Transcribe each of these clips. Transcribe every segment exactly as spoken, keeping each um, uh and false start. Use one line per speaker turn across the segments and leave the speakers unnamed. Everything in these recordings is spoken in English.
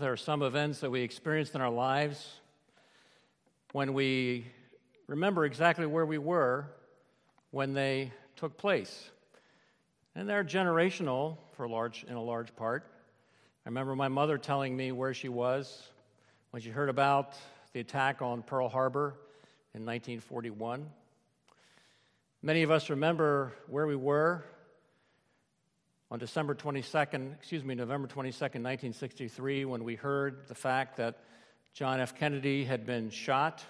there are some events that we experienced in our lives when we remember exactly where we were when they took place. And they're generational for a large, in a large part. I remember my mother telling me where she was when she heard about the attack on Pearl Harbor in nineteen forty-one. Many of us remember where we were on December twenty-second, excuse me, November twenty-second, nineteen sixty-three, when we heard the fact that John F. Kennedy had been shot.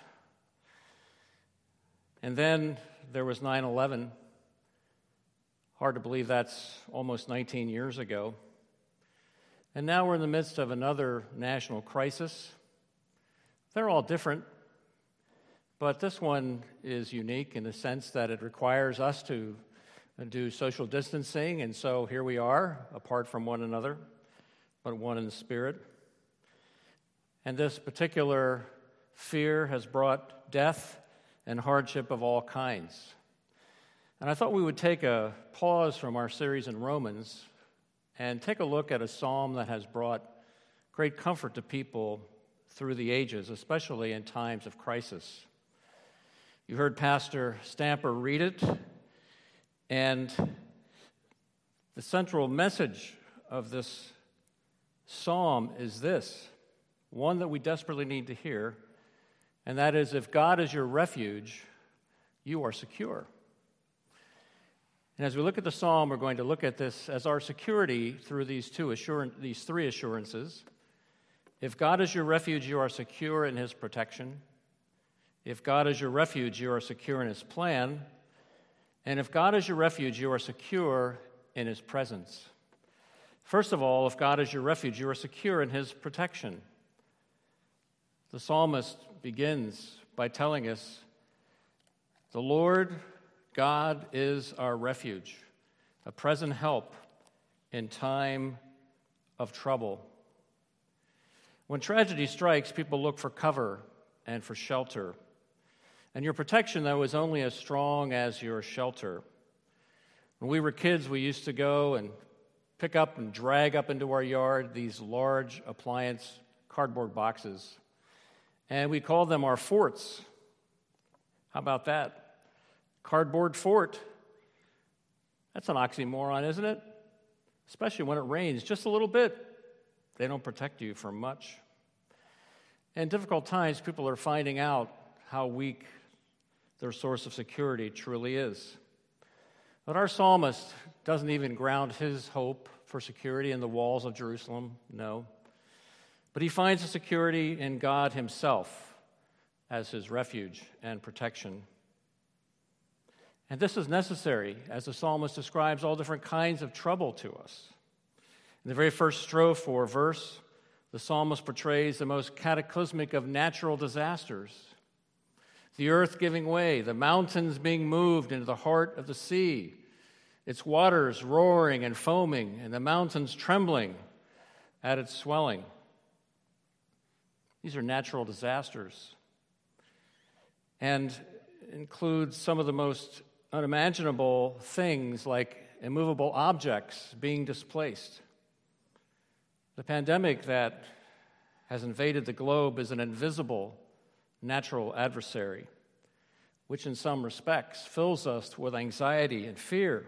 And then there was nine eleven. Hard to believe that's almost nineteen years ago. And now we're in the midst of another national crisis. They're all different, but this one is unique in the sense that it requires us to do social distancing, and so here we are, apart from one another, but one in the spirit. And this particular fear has brought death and hardship of all kinds. And I thought we would take a pause from our series in Romans and take a look at a psalm that has brought great comfort to people through the ages, especially in times of crisis. You heard Pastor Stamper read it, and the central message of this psalm is this, one that we desperately need to hear, and that is, if God is your refuge, you are secure. And as we look at the psalm, we're going to look at this as our security through these two assurance, these three assurances. If God is your refuge, you are secure in His protection. If God is your refuge, you are secure in His plan. And if God is your refuge, you are secure in His presence. First of all, if God is your refuge, you are secure in His protection. The psalmist begins by telling us, the Lord God is our refuge, a present help in time of trouble. When tragedy strikes, people look for cover and for shelter. And your protection, though, is only as strong as your shelter. When we were kids, we used to go and pick up and drag up into our yard these large appliance cardboard boxes. And we called them our forts. How about that? Cardboard fort. That's an oxymoron, isn't it? Especially when it rains just a little bit. They don't protect you from much. In difficult times, people are finding out how weak their source of security truly is. But our psalmist doesn't even ground his hope for security in the walls of Jerusalem, no. But he finds the security in God Himself as his refuge and protection. And this is necessary as the psalmist describes all different kinds of trouble to us. In the very first strophe or verse, the psalmist portrays the most cataclysmic of natural disasters. The earth giving way, the mountains being moved into the heart of the sea, its waters roaring and foaming, and the mountains trembling at its swelling. These are natural disasters and include some of the most unimaginable things like immovable objects being displaced. The pandemic that has invaded the globe is an invisible natural adversary, which in some respects fills us with anxiety and fear.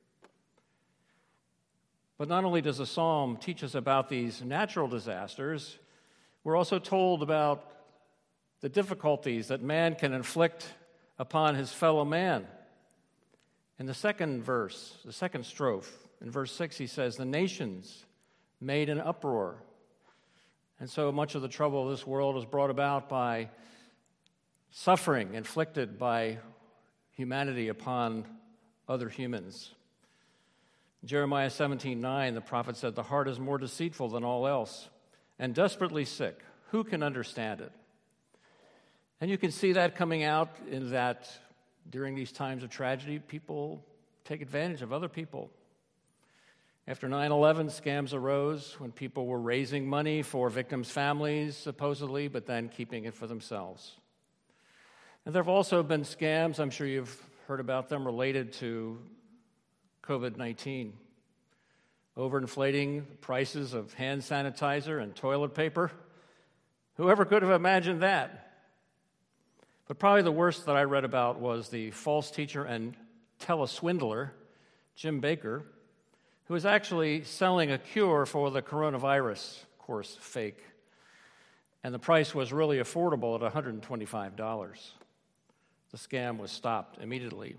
But not only does the psalm teach us about these natural disasters, we're also told about the difficulties that man can inflict upon his fellow man. In the second verse, the second strophe, in verse six, he says, the nations made an uproar. And so much of the trouble of this world is brought about by suffering inflicted by humanity upon other humans. In Jeremiah seventeen nine, the prophet said, the heart is more deceitful than all else and desperately sick. Who can understand it? And you can see that coming out in that during these times of tragedy, people take advantage of other people. After nine eleven, scams arose when people were raising money for victims' families, supposedly, but then keeping it for themselves. And there have also been scams, I'm sure you've heard about them, related to covid nineteen. overinflating prices of hand sanitizer and toilet paper. Whoever could have imagined that? But probably the worst that I read about was the false teacher and teleswindler, Jim Bakker, who was actually selling a cure for the coronavirus, of course, fake. And the price was really affordable at one hundred twenty-five dollars. The scam was stopped immediately.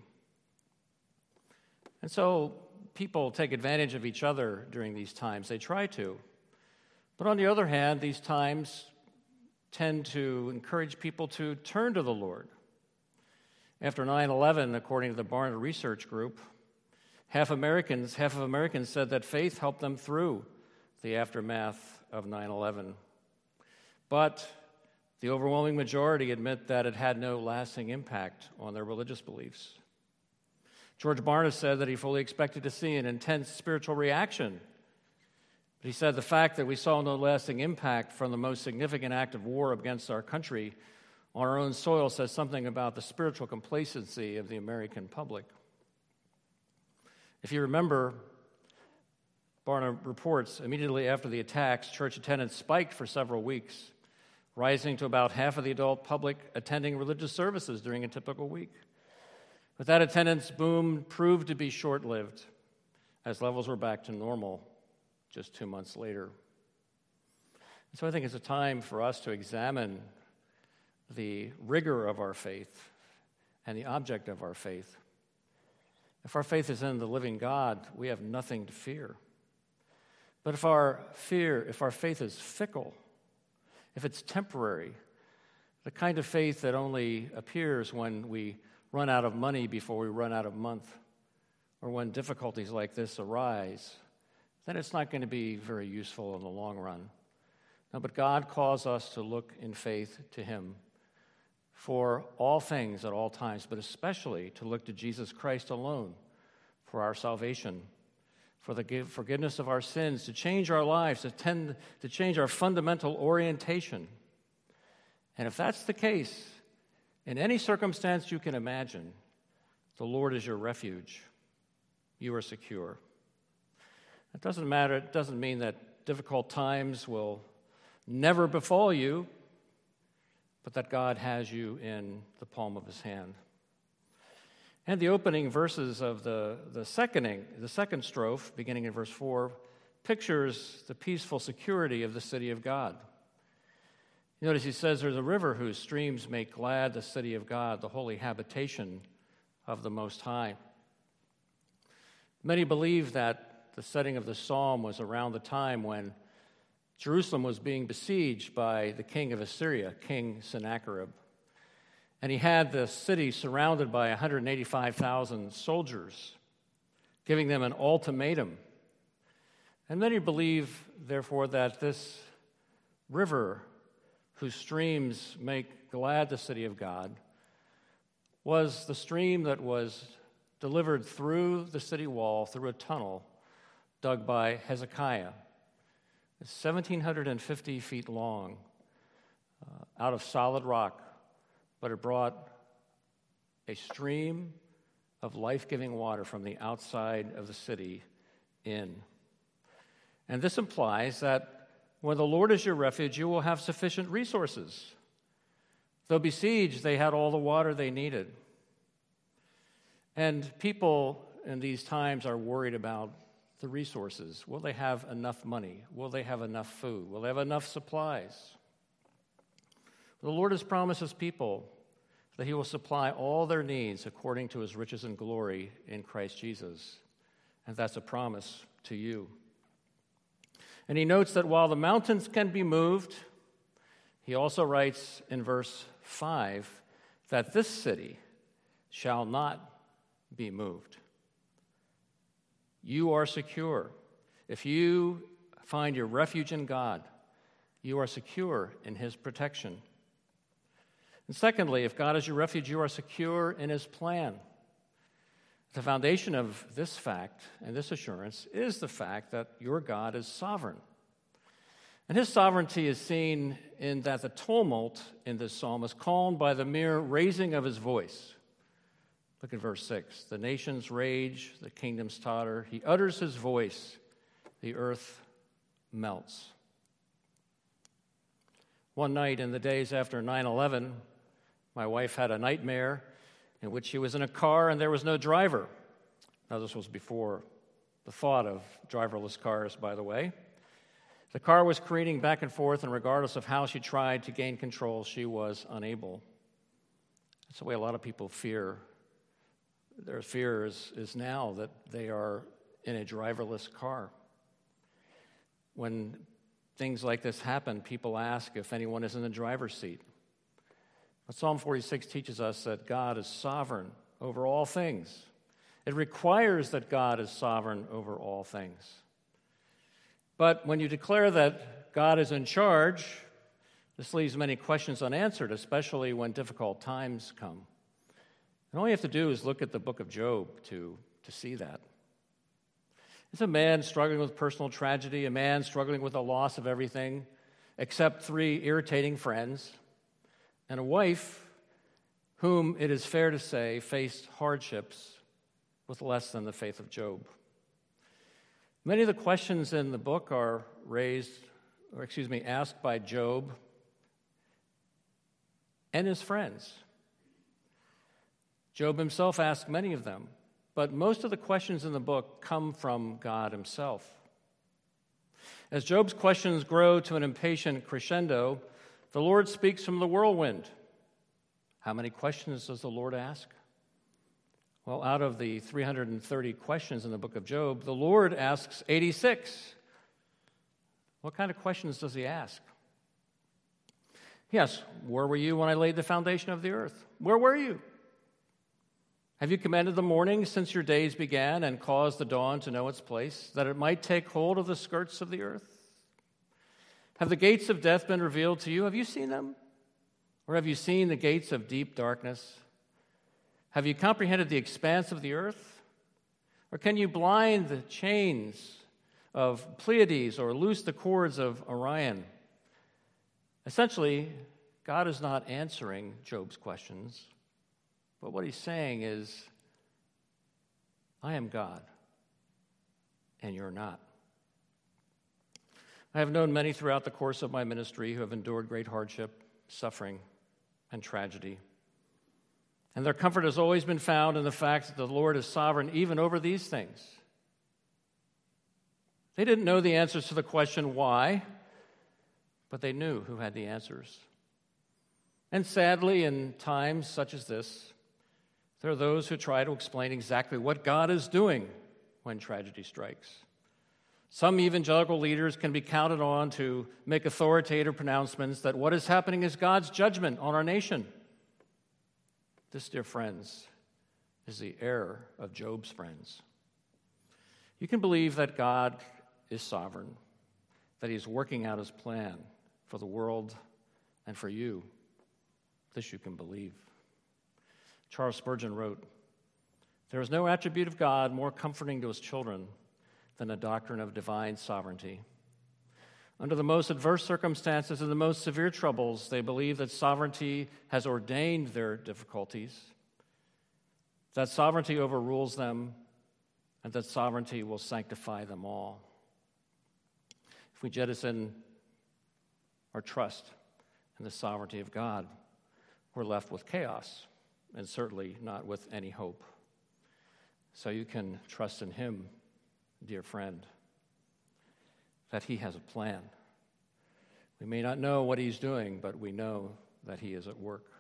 And so people take advantage of each other during these times. They try to. But on the other hand, these times tend to encourage people to turn to the Lord. After nine eleven, according to the Barna Research Group, half Americans, half of Americans said that faith helped them through the aftermath of nine eleven. But the overwhelming majority admit that it had no lasting impact on their religious beliefs. George Barna said that he fully expected to see an intense spiritual reaction. But he said the fact that we saw no lasting impact from the most significant act of war against our country on our own soil says something about the spiritual complacency of the American public. If you remember, Barna reports immediately after the attacks, church attendance spiked for several weeks, rising to about half of the adult public attending religious services during a typical week. But that attendance boom proved to be short-lived, as levels were back to normal just two months later. And so I think it's a time for us to examine the rigor of our faith and the object of our faith. If our faith is in the living God, we have nothing to fear. But if our fear, if our faith is fickle, if it's temporary, the kind of faith that only appears when we run out of money before we run out of month, or when difficulties like this arise, then it's not going to be very useful in the long run. No, but God calls us to look in faith to Him for all things at all times, but especially to look to Jesus Christ alone for our salvation, for the forgiveness of our sins, to change our lives, to tend to change our fundamental orientation. And if that's the case, in any circumstance you can imagine, the Lord is your refuge. You are secure. It doesn't matter, it doesn't mean that difficult times will never befall you, but that God has you in the palm of His hand. And the opening verses of the, the, seconding, the second strophe, beginning in verse four, pictures the peaceful security of the city of God. You notice he says, there's a river whose streams make glad the city of God, the holy habitation of the Most High. Many believe that the setting of the psalm was around the time when Jerusalem was being besieged by the king of Assyria, King Sennacherib. And he had the city surrounded by one hundred eighty-five thousand soldiers, giving them an ultimatum. And many believe, therefore, that this river, whose streams make glad the city of God, was the stream that was delivered through the city wall, through a tunnel dug by Hezekiah. It's one thousand seven hundred fifty feet long, uh, out of solid rock, but it brought a stream of life-giving water from the outside of the city in. And this implies that when the Lord is your refuge, you will have sufficient resources. Though besieged, they had all the water they needed. And people in these times are worried about the resources. Will they have enough money? Will they have enough food? Will they have enough supplies? The Lord has promised His people that He will supply all their needs according to His riches and glory in Christ Jesus. And that's a promise to you. And he notes that while the mountains can be moved, he also writes in verse five that this city shall not be moved. You are secure. If you find your refuge in God, you are secure in His protection. And secondly, if God is your refuge, you are secure in His plan. The foundation of this fact and this assurance is the fact that your God is sovereign. And His sovereignty is seen in that the tumult in this psalm is calmed by the mere raising of His voice. Look at verse six. The nations rage, the kingdoms totter. He utters His voice. the earth melts. One night in the days after nine eleven, my wife had a nightmare in which she was in a car and there was no driver. Now, this was before the thought of driverless cars, by the way. The car was careening back and forth, and regardless of how she tried to gain control, she was unable. That's the way a lot of people fear. Their fear is, is now that they are in a driverless car. When things like this happen, people ask if anyone is in the driver's seat. But Psalm forty-six teaches us that God is sovereign over all things. It requires that God is sovereign over all things. But when you declare that God is in charge, this leaves many questions unanswered, especially when difficult times come. And all you have to do is look at the book of Job to, to see that. It's a man struggling with personal tragedy, a man struggling with the loss of everything except three irritating friends, and a wife whom, it is fair to say, faced hardships with less than the faith of Job. Many of the questions in the book are raised, or excuse me, asked by Job and his friends. Job himself asked many of them, but most of the questions in the book come from God himself. As Job's questions grow to an impatient crescendo, the Lord speaks from the whirlwind. How many questions does the Lord ask? Well, out of the three hundred thirty questions in the book of Job, the Lord asks eighty-six. What kind of questions does he ask? Yes, where were you when I laid the foundation of the earth? Where were you? Have you commanded the morning since your days began and caused the dawn to know its place, that it might take hold of the skirts of the earth? Have the gates of death been revealed to you? Have you seen them? Or have you seen the gates of deep darkness? Have you comprehended the expanse of the earth? Or can you blind the chains of Pleiades or loose the cords of Orion? Essentially, God is not answering Job's questions, but what he's saying is, I am God, and you're not. I have known many throughout the course of my ministry who have endured great hardship, suffering, and tragedy. And their comfort has always been found in the fact that the Lord is sovereign even over these things. They didn't know the answers to the question why, but they knew who had the answers. And sadly, in times such as this, there are those who try to explain exactly what God is doing when tragedy strikes. Some evangelical leaders can be counted on to make authoritative pronouncements that what is happening is God's judgment on our nation. This, dear friends, is the error of Job's friends. You can believe that God is sovereign, that he is working out his plan for the world and for you. This you can believe. Charles Spurgeon wrote, "There is no attribute of God more comforting to his children than the doctrine of divine sovereignty. Under the most adverse circumstances and the most severe troubles, they believe that sovereignty has ordained their difficulties, that sovereignty overrules them, and that sovereignty will sanctify them all." If we jettison our trust in the sovereignty of God, we're left with chaos, and certainly not with any hope. So you can trust in him, dear friend, that he has a plan. We may not know what he's doing, but we know that he is at work.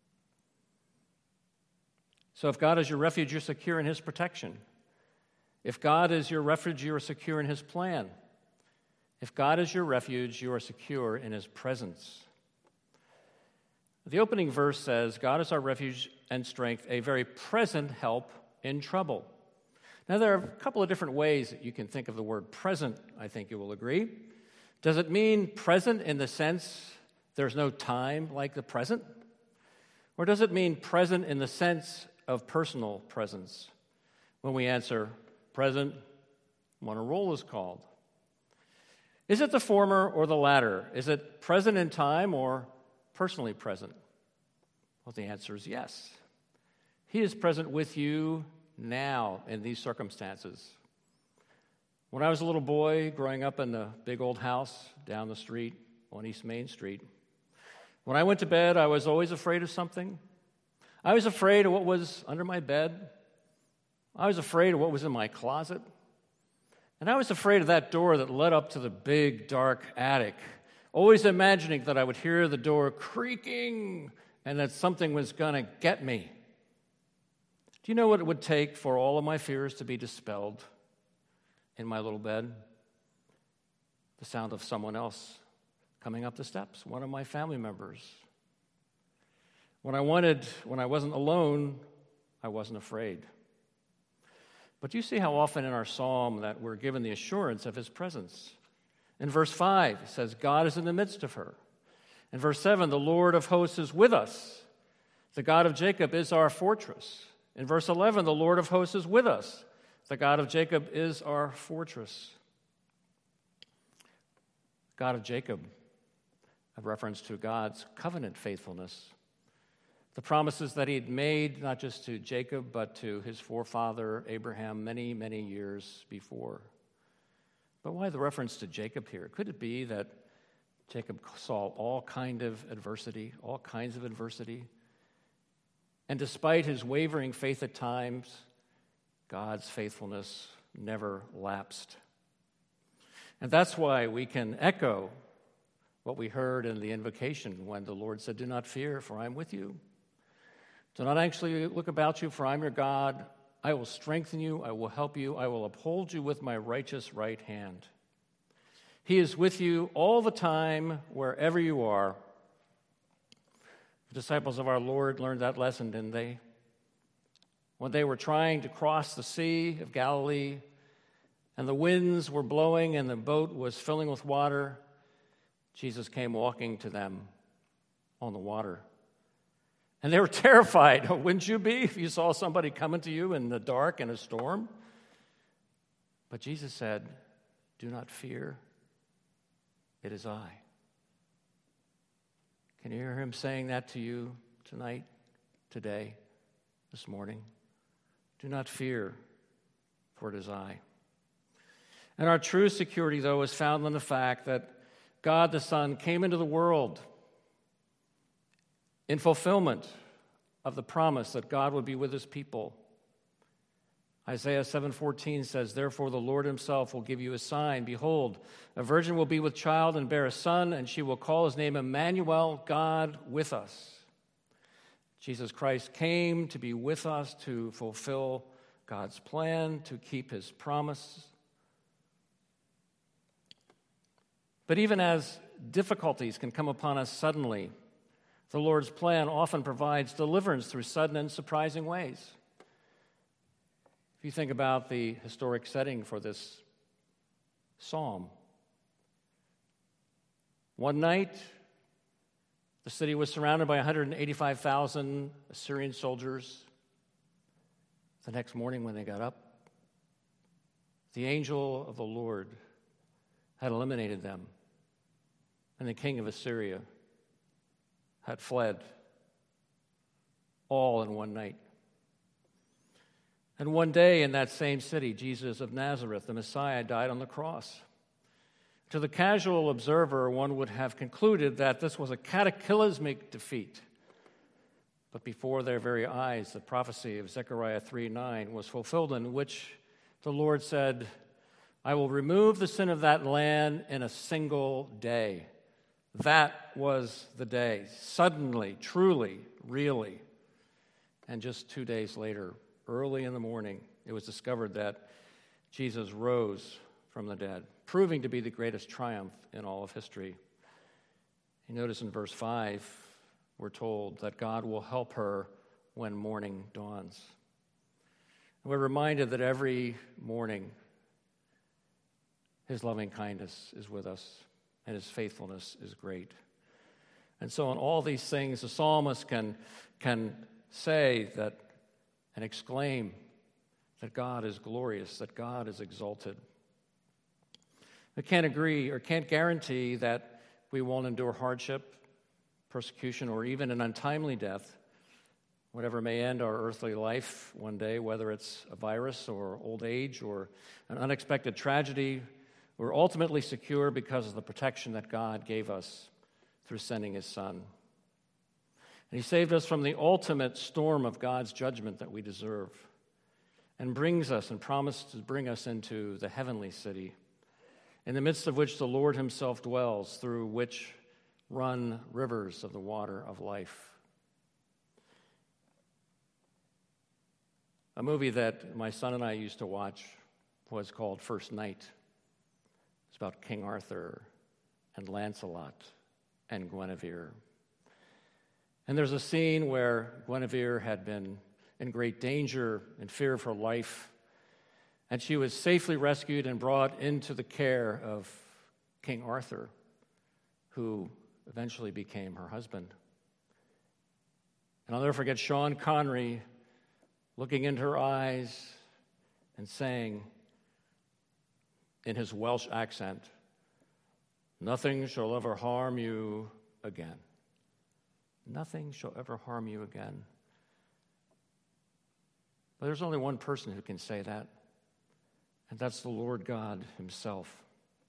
So if God is your refuge, you're secure in his protection. If God is your refuge, you are secure in his plan. If God is your refuge, you are secure in his presence. The opening verse says, God is our refuge and strength, a very present help in trouble. Now, there are a couple of different ways that you can think of the word present, I think you will agree. Does it mean present in the sense there's no time like the present? Or does it mean present in the sense of personal presence? When we answer present when a roll is called. Is it the former or the latter? Is it present in time or personally present? Well, the answer is yes. He is present with you now in these circumstances. When I was a little boy growing up in the big old house down the street on East Main Street, when I went to bed, I was always afraid of something. I was afraid of what was under my bed. I was afraid of what was in my closet. And I was afraid of that door that led up to the big, dark attic, always imagining that I would hear the door creaking and that something was going to get me. Do you know what it would take for all of my fears to be dispelled in my little bed? The sound of someone else coming up the steps, one of my family members. When I wanted, when I wasn't alone, I wasn't afraid. But you see how often in our psalm that we're given the assurance of his presence. In verse five, it says, God is in the midst of her. In verse seven, the Lord of hosts is with us. The God of Jacob is our fortress. In verse eleven, the Lord of hosts is with us. The God of Jacob is our fortress. God of Jacob, a reference to God's covenant faithfulness. The promises that he had made, not just to Jacob, but to his forefather Abraham many, many years before. But why the reference to Jacob here? Could it be that Jacob saw all kind of adversity, all kinds of adversity? And despite his wavering faith at times, God's faithfulness never lapsed. And that's why we can echo what we heard in the invocation when the Lord said, do not fear, for I am with you. Do not anxiously look about you, for I am your God. I will strengthen you, I will help you, I will uphold you with my righteous right hand. He is with you all the time, wherever you are. The disciples of our Lord learned that lesson, didn't they? When they were trying to cross the Sea of Galilee, and the winds were blowing and the boat was filling with water, Jesus came walking to them on the water. And they were terrified. Wouldn't you be if you saw somebody coming to you in the dark in a storm? But Jesus said, do not fear. It is I. Can you hear him saying that to you tonight, today, this morning? Do not fear, for it is I. And our true security, though, is found in the fact that God the Son came into the world in fulfillment of the promise that God would be with his people. Isaiah seven fourteen says, therefore the Lord himself will give you a sign. Behold, a virgin will be with child and bear a son, and she will call his name Emmanuel, God with us. Jesus Christ came to be with us, to fulfill God's plan, to keep his promise. But even as difficulties can come upon us suddenly, the Lord's plan often provides deliverance through sudden and surprising ways. If you think about the historic setting for this psalm, one night, the city was surrounded by one hundred eighty-five thousand Assyrian soldiers. The next morning when they got up, the angel of the Lord had eliminated them, and the king of Assyria had fled, all in one night. And one day in that same city, Jesus of Nazareth, the Messiah, died on the cross. To the casual observer, one would have concluded that this was a cataclysmic defeat. But before their very eyes, the prophecy of Zechariah three nine was fulfilled, in which the Lord said, I will remove the sin of that land in a single day. That was the day. Suddenly, truly, really. And just two days later, early in the morning, it was discovered that Jesus rose from the dead, proving to be the greatest triumph in all of history. You notice in verse five, we're told that God will help her when morning dawns. And we're reminded that every morning, his loving kindness is with us, and his faithfulness is great. And so in all these things, the psalmist can, can say that and exclaim that God is glorious, that God is exalted. We can't agree or can't guarantee that we won't endure hardship, persecution, or even an untimely death. whatever may end our earthly life one day, whether it's a virus or old age or an unexpected tragedy, we're ultimately secure because of the protection that God gave us through sending his Son. And he saved us from the ultimate storm of God's judgment that we deserve, and brings us and promised to bring us into the heavenly city, in the midst of which the Lord himself dwells, through which run rivers of the water of life. A movie that my son and I used to watch was called First Knight. It's about King Arthur and Lancelot and Guinevere. And there's a scene where Guinevere had been in great danger and fear of her life, and she was safely rescued and brought into the care of King Arthur, who eventually became her husband. And I'll never forget Sean Connery looking into her eyes and saying in his Welsh accent, "Nothing shall ever harm you again. Nothing shall ever harm you again." But there's only one person who can say that, and that's the Lord God himself.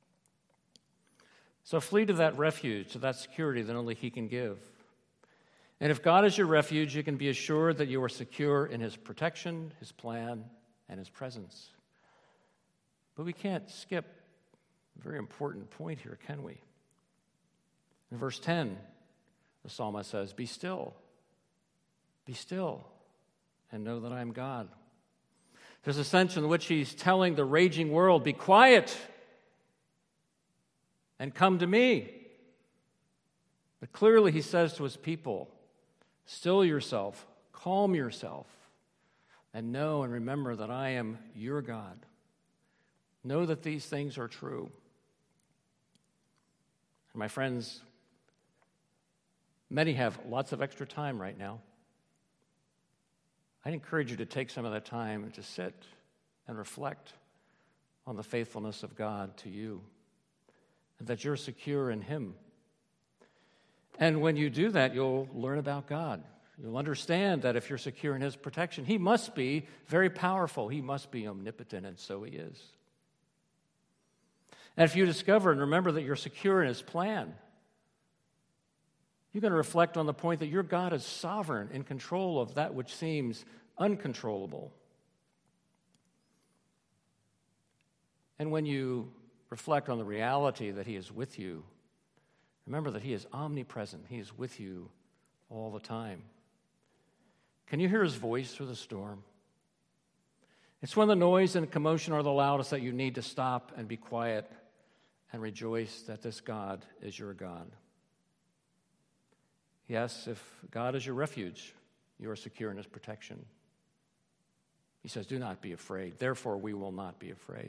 So flee to that refuge, to that security that only he can give. And if God is your refuge, you can be assured that you are secure in his protection, his plan, and his presence. But we can't skip a very important point here, can we? In verse ten, the psalmist says, "Be still, be still, and know that I am God." There's a sense in which he's telling the raging world, be quiet and come to me. But clearly he says to his people, still yourself, calm yourself, and know and remember that I am your God. Know that these things are true. And my friends, many have lots of extra time right now. I'd encourage you to take some of that time to sit and reflect on the faithfulness of God to you, and that you're secure in him. And when you do that, you'll learn about God. You'll understand that if you're secure in his protection, he must be very powerful. He must be omnipotent, and so he is. And if you discover and remember that you're secure in his plan, you're going to reflect on the point that your God is sovereign, in control of that which seems uncontrollable. And when you reflect on the reality that he is with you, remember that he is omnipresent. He is with you all the time. Can you hear his voice through the storm? It's when the noise and commotion are the loudest that you need to stop and be quiet and rejoice that this God is your God. Yes, if God is your refuge, you are secure in his protection. He says, do not be afraid. Therefore, we will not be afraid.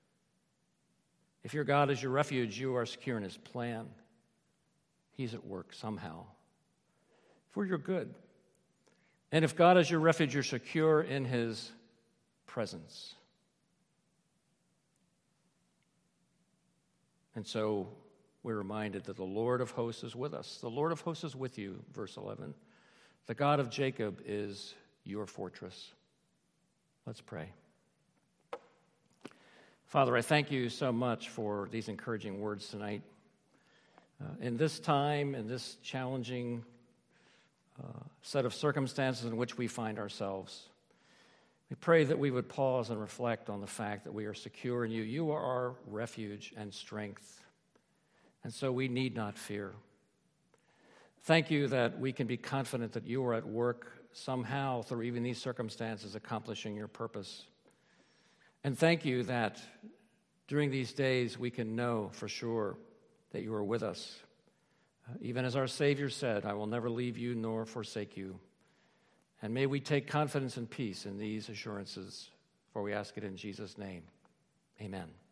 If your God is your refuge, you are secure in his plan. He's at work somehow for your good. And if God is your refuge, you're secure in his presence. And so we're reminded that the Lord of hosts is with us. The Lord of hosts is with you, verse eleven. The God of Jacob is your fortress. Let's pray. Father, I thank you so much for these encouraging words tonight. Uh, in this time, in this challenging uh, set of circumstances in which we find ourselves, we pray that we would pause and reflect on the fact that we are secure in you. You are our refuge and strength, and so we need not fear. Thank you that we can be confident that you are at work somehow through even these circumstances accomplishing your purpose. And thank you that during these days we can know for sure that you are with us. Uh, even as our Savior said, I will never leave you nor forsake you. And may we take confidence and peace in these assurances, for we ask it in Jesus' name. Amen.